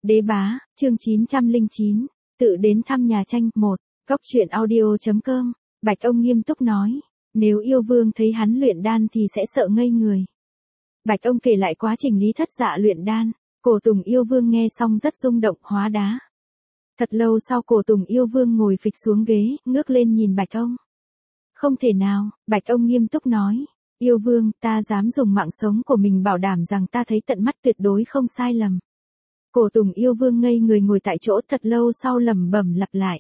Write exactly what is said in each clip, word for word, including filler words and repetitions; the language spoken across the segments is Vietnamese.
Đế bá, chương chín trăm lẻ chín, tự đến thăm nhà tranh, một, góc truyện audio.com, Bạch ông nghiêm túc nói, nếu yêu vương thấy hắn luyện đan thì sẽ sợ ngây người. Bạch ông kể lại quá trình Lý Thất Dạ luyện đan, Cổ Tùng yêu vương nghe xong rất rung động, hóa đá. Thật lâu sau Cổ Tùng yêu vương ngồi phịch xuống ghế, ngước lên nhìn Bạch ông. Không thể nào, Bạch ông nghiêm túc nói, yêu vương, ta dám dùng mạng sống của mình bảo đảm rằng ta thấy tận mắt tuyệt đối không sai lầm. Cổ Tùng yêu vương ngây người ngồi tại chỗ thật lâu sau lẩm bẩm lặp lại.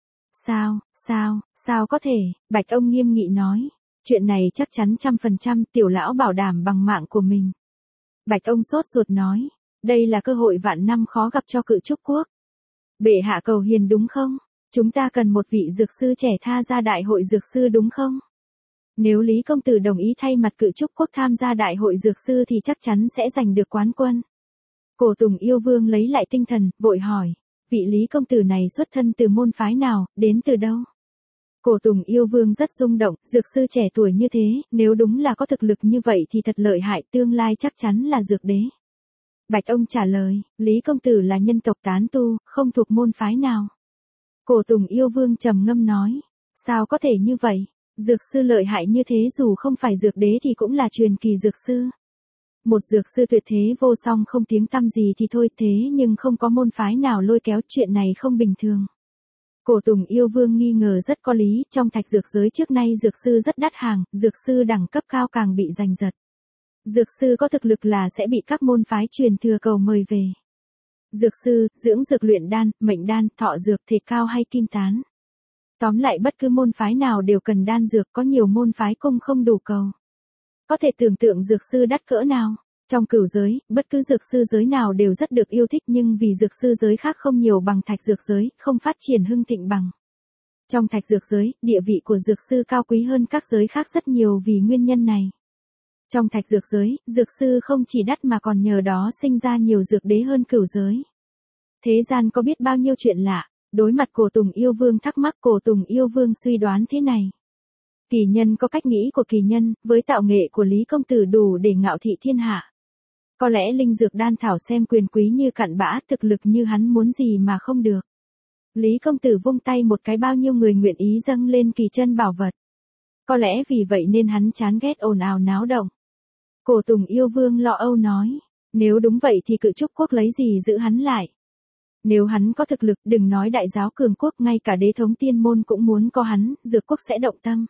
Sao, sao, sao có thể, Bạch ông nghiêm nghị nói, chuyện này chắc chắn trăm phần trăm tiểu lão bảo đảm bằng mạng của mình. Bạch ông sốt ruột nói, đây là cơ hội vạn năm khó gặp cho Cự Trúc Quốc. Bệ hạ cầu hiền đúng không? Chúng ta cần một vị dược sư trẻ tha ra đại hội dược sư đúng không? Nếu Lý công tử đồng ý thay mặt Cự Trúc Quốc tham gia đại hội dược sư thì chắc chắn sẽ giành được quán quân. Cổ Tùng yêu vương lấy lại tinh thần, vội hỏi, vị Lý công tử này xuất thân từ môn phái nào, đến từ đâu? Cổ Tùng yêu vương rất rung động, dược sư trẻ tuổi như thế, nếu đúng là có thực lực như vậy thì thật lợi hại, tương lai chắc chắn là dược đế. Bạch ông trả lời, Lý công tử là nhân tộc tán tu, không thuộc môn phái nào. Cổ Tùng yêu vương trầm ngâm nói, sao có thể như vậy? Dược sư lợi hại như thế dù không phải dược đế thì cũng là truyền kỳ dược sư. Một dược sư tuyệt thế vô song không tiếng tăm gì thì thôi, thế nhưng không có môn phái nào lôi kéo, chuyện này không bình thường. Cổ Tùng yêu vương nghi ngờ rất có lý, trong thạch dược giới trước nay dược sư rất đắt hàng, dược sư đẳng cấp cao càng bị giành giật. Dược sư có thực lực là sẽ bị các môn phái truyền thừa cầu mời về. Dược sư, dưỡng dược luyện đan, mệnh đan, thọ dược, thể cao hay kim tán. Tóm lại bất cứ môn phái nào đều cần đan dược, có nhiều môn phái cung không đủ cầu. Có thể tưởng tượng dược sư đắt cỡ nào. Trong cửu giới, bất cứ dược sư giới nào đều rất được yêu thích nhưng vì dược sư giới khác không nhiều bằng thạch dược giới, không phát triển hưng thịnh bằng. Trong thạch dược giới, địa vị của dược sư cao quý hơn các giới khác rất nhiều vì nguyên nhân này. Trong thạch dược giới, dược sư không chỉ đắt mà còn nhờ đó sinh ra nhiều dược đế hơn cửu giới. Thế gian có biết bao nhiêu chuyện lạ, đối mặt Cổ Tùng yêu vương thắc mắc, Cổ Tùng yêu vương suy đoán thế này. Kỳ nhân có cách nghĩ của kỳ nhân, với tạo nghệ của Lý công tử đủ để ngạo thị thiên hạ. Có lẽ linh dược đan thảo xem quyền quý như cặn bã, thực lực như hắn muốn gì mà không được. Lý công tử vung tay một cái bao nhiêu người nguyện ý dâng lên kỳ chân bảo vật. Có lẽ vì vậy nên hắn chán ghét ồn ào náo động. Cổ Tùng yêu vương lo âu nói, nếu đúng vậy thì Cự Trúc Quốc lấy gì giữ hắn lại? Nếu hắn có thực lực, đừng nói đại giáo cường quốc, ngay cả đế thống tiên môn cũng muốn có hắn, dược quốc sẽ động tâm.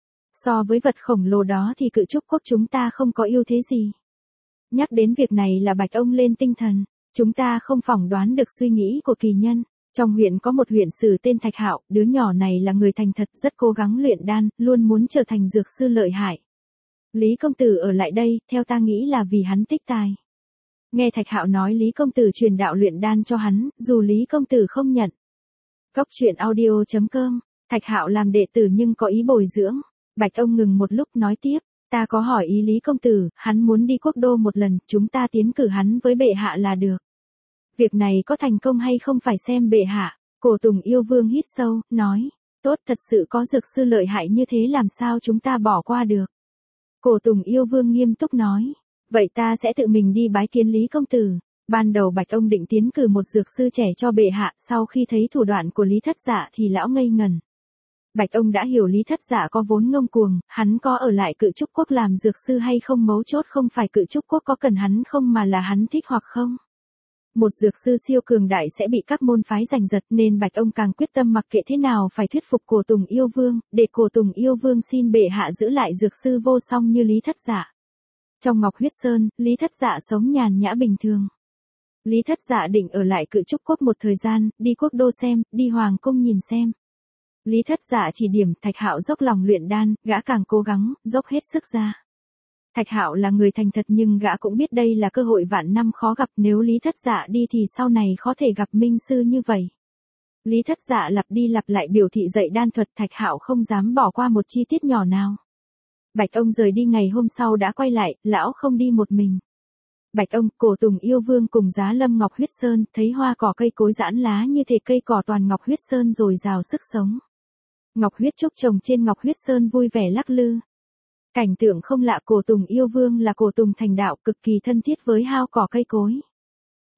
So với vật khổng lồ đó thì Cự Trúc Quốc chúng ta không có ưu thế gì. Nhắc đến việc này là Bạch ông lên tinh thần, chúng ta không phỏng đoán được suy nghĩ của kỳ nhân. Trong huyện có một huyện sử tên Thạch Hạo, đứa nhỏ này là người thành thật, rất cố gắng luyện đan, luôn muốn trở thành dược sư lợi hại. Lý công tử ở lại đây, theo ta nghĩ là vì hắn tích tài. Nghe Thạch Hạo nói Lý công tử truyền đạo luyện đan cho hắn, dù Lý công tử không nhận. Góc truyện audio.com, Thạch Hạo làm đệ tử nhưng có ý bồi dưỡng. Bạch ông ngừng một lúc nói tiếp, ta có hỏi ý Lý công tử, hắn muốn đi quốc đô một lần, chúng ta tiến cử hắn với bệ hạ là được. Việc này có thành công hay không phải xem bệ hạ. Cổ Tùng yêu vương hít sâu, nói, tốt, thật sự có dược sư lợi hại như thế làm sao chúng ta bỏ qua được. Cổ Tùng yêu vương nghiêm túc nói, vậy ta sẽ tự mình đi bái kiến Lý công tử. Ban đầu Bạch ông định tiến cử một dược sư trẻ cho bệ hạ, sau khi thấy thủ đoạn của Lý Thất Dạ thì lão ngây ngẩn. Bạch ông đã hiểu Lý Thất Dạ có vốn ngông cuồng, hắn có ở lại Cự Trúc Quốc làm dược sư hay không, mấu chốt không phải Cự Trúc Quốc có cần hắn không mà là hắn thích hoặc không. Một dược sư siêu cường đại sẽ bị các môn phái giành giật nên Bạch ông càng quyết tâm mặc kệ thế nào phải thuyết phục Cổ Tùng yêu vương, để Cổ Tùng yêu vương xin bệ hạ giữ lại dược sư vô song như Lý Thất Dạ. Trong Ngọc Huyết Sơn, Lý Thất Dạ sống nhàn nhã bình thường. Lý Thất Dạ định ở lại Cự Trúc Quốc một thời gian, đi quốc đô xem, đi hoàng cung nhìn xem. Lý Thất Dạ chỉ điểm, Thạch Hạo dốc lòng luyện đan, gã càng cố gắng, dốc hết sức ra. Thạch Hạo là người thành thật nhưng gã cũng biết đây là cơ hội vạn năm khó gặp, nếu Lý Thất Dạ đi thì sau này khó thể gặp minh sư như vậy. Lý Thất Dạ lặp đi lặp lại biểu thị dạy đan thuật, Thạch Hạo không dám bỏ qua một chi tiết nhỏ nào. Bạch ông rời đi ngày hôm sau đã quay lại, lão không đi một mình. Bạch ông, Cổ Tùng yêu vương cùng Giá Lâm Ngọc Huyết Sơn, thấy hoa cỏ cây cối giãn lá như thể cây cỏ toàn Ngọc Huyết Sơn dồi dào sức sống. Ngọc huyết trúc trồng trên Ngọc Huyết Sơn vui vẻ lắc lư. Cảnh tượng không lạ, Cổ Tùng yêu vương là Cổ Tùng thành đạo, cực kỳ thân thiết với hao cỏ cây cối.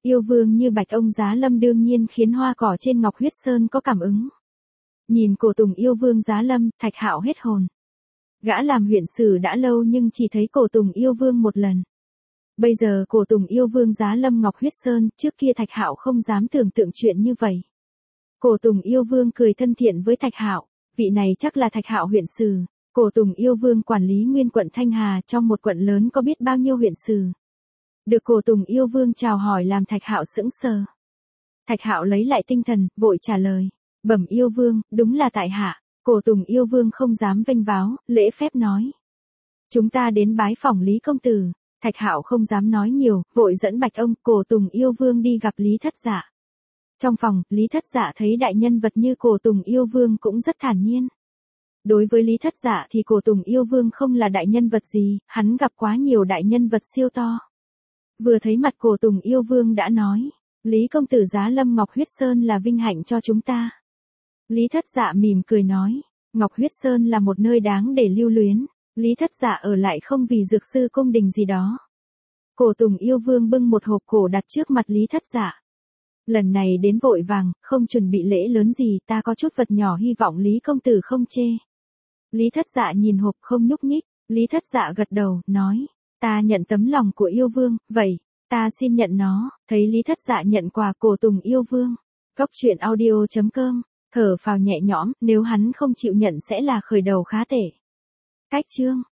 Yêu vương như Bạch ông Giá Lâm đương nhiên khiến hoa cỏ trên Ngọc Huyết Sơn có cảm ứng. Nhìn cổ Tùng yêu vương Giá Lâm, Thạch Hạo hết hồn. Gã làm huyện sử đã lâu nhưng chỉ thấy cổ Tùng yêu vương một lần. Bây giờ cổ Tùng yêu vương Giá Lâm Ngọc Huyết Sơn, trước kia Thạch Hạo không dám tưởng tượng chuyện như vậy. Cổ Tùng yêu vương cười thân thiện với Thạch Hạo, vị này chắc là Thạch Hạo huyện sử. Cổ Tùng yêu vương quản lý nguyên quận Thanh Hà, trong một quận lớn có biết bao nhiêu huyện sử. Được cổ Tùng yêu vương chào hỏi làm Thạch Hạo sững sờ. Thạch Hạo lấy lại tinh thần, vội trả lời. Bẩm yêu vương, đúng là tại hạ. Cổ Tùng yêu vương không dám vênh váo, lễ phép nói. Chúng ta đến bái phỏng Lý công tử. Thạch Hạo không dám nói nhiều, vội dẫn Bạch ông, cổ Tùng yêu vương đi gặp Lý Thất Dạ. Trong phòng, Lý Thất Dạ thấy đại nhân vật như cổ Tùng yêu vương cũng rất thản nhiên. Đối với Lý Thất Dạ thì cổ Tùng yêu vương không là đại nhân vật gì, hắn gặp quá nhiều đại nhân vật siêu to. Vừa thấy mặt cổ Tùng yêu vương đã nói, Lý công tử Giá Lâm Ngọc Huyết Sơn là vinh hạnh cho chúng ta. Lý Thất Dạ mỉm cười nói, Ngọc Huyết Sơn là một nơi đáng để lưu luyến, Lý Thất Dạ ở lại không vì dược sư cung đình gì đó. Cổ Tùng yêu vương bưng một hộp cổ đặt trước mặt Lý Thất Dạ. Lần này đến vội vàng, không chuẩn bị lễ lớn gì, ta có chút vật nhỏ hy vọng Lý công tử không chê. Lý Thất Dạ nhìn hộp không nhúc nhích, Lý Thất Dạ gật đầu, nói, ta nhận tấm lòng của yêu vương, vậy, ta xin nhận nó. Thấy Lý Thất Dạ nhận quà cổ Tùng yêu vương. Cốc truyện audio chấm com, thở phào nhẹ nhõm, nếu hắn không chịu nhận sẽ là khởi đầu khá tệ. Cách chương